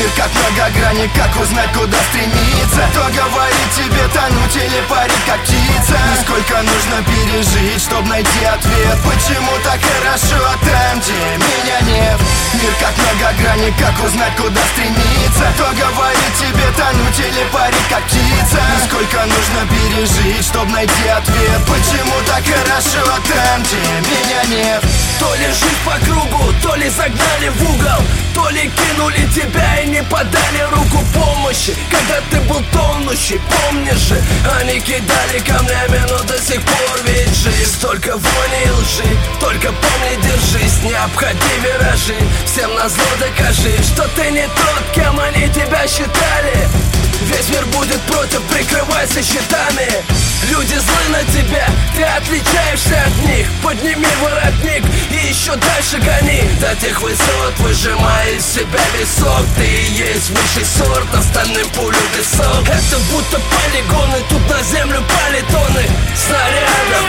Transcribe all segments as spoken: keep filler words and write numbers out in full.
Мир как многогранен, как узнать, куда стремиться? Кто говорит тебе тонуть или парить, как птица? И сколько нужно пережить, чтобы найти ответ? Почему так хорошо там, где меня нет? Мир как многогранен, как узнать, куда стремиться? Кто говорит тебе тонуть или парить, как птица? И сколько нужно пережить, чтобы найти ответ? Почему так хорошо там, где меня нет? То ли жить по кругу, то ли загнали в угол, то ли кинули тебя и не подали руку помощи. Когда ты был тонущий, помнишь же, они кидали камнями, но до сих пор ведь жизнь только вони и лжи. Только помни, держись, не обходи виражи. Всем назло докажи, что ты не тот, кем они тебя считали. Весь мир будет против, прикрывайся щитами. Люди злы на тебя, ты отличаешься от них. Подними воротник и еще дальше гони до тех высот, выжимая из себя весь сок. Ты и есть высший сорт, остальным пулю песок. Это будто полигоны, тут на землю пали тонны снарядов.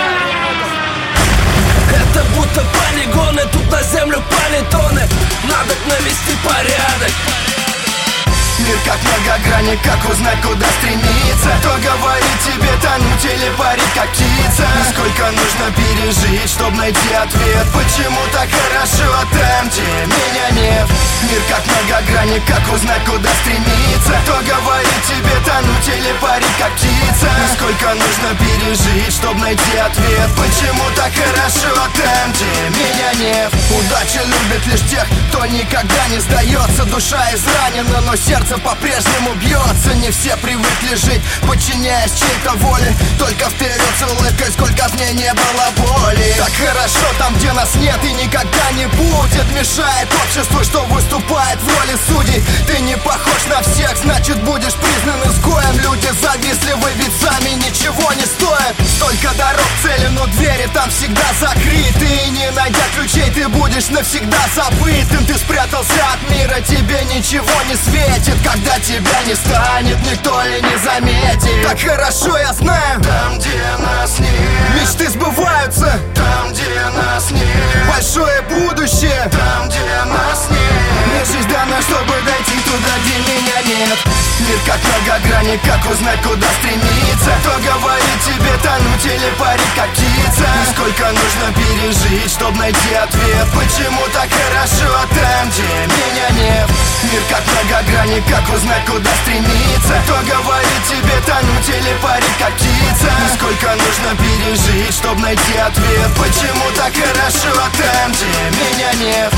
Это будто полигоны, тут на землю пали тонны. Надо навести порядок. Мир как многогранен, как узнать, куда стремиться? Кто говорит тебе тонуть или парить, как птица? И сколько нужно пережить, чтобы найти ответ? Почему так хорошо там, где меня нет? Мир как многогранен, как узнать, куда стремиться? Кто говорит тебе тонуть или парить, как птица? И сколько нужно пережить, чтобы найти ответ? Почему так хорошо там, где меня нет? Удача любит лишь тех, кто никогда не сдается. Душа изранена, но сердце по-прежнему бьется. Не все привыкли жить, подчиняясь чьей-то воле. Только вперед с улыбкой, сколько в ней не было боли. Так хорошо там, где нас нет и никогда не будет. Мешает обществу, что выступает в роли судей. Ты не похож на всех, значит будешь признан изгоем. Люди завистливы, ведь сами ничего не стоят. Столько дорог к цели, но двери там всегда закрыты. И не найдя ключей, ты будешь навсегда забытым. Ты спрятался от мира, тебе ничего не светит. Когда тебя не станет, никто и не заметит. Так хорошо я знаю, там, где нас нет. мечты сбываются, там, где нас нет. большое будущее, там, где нас нет. мне жизнь дана, чтобы дойти туда, где меня нет. Мир как многогранен, как узнать, куда стремиться? Кто говорит тебе тонуть или парить, как птица? И сколько нужно пережить, чтобы найти ответ? Почему так хорошо там, где меня нет? Мир как многогранен, как узнать, куда стремиться? Кто говорит тебе тонуть или парить, как птица? И сколько нужно пережить, чтобы найти ответ? Почему так хорошо там, где меня нет?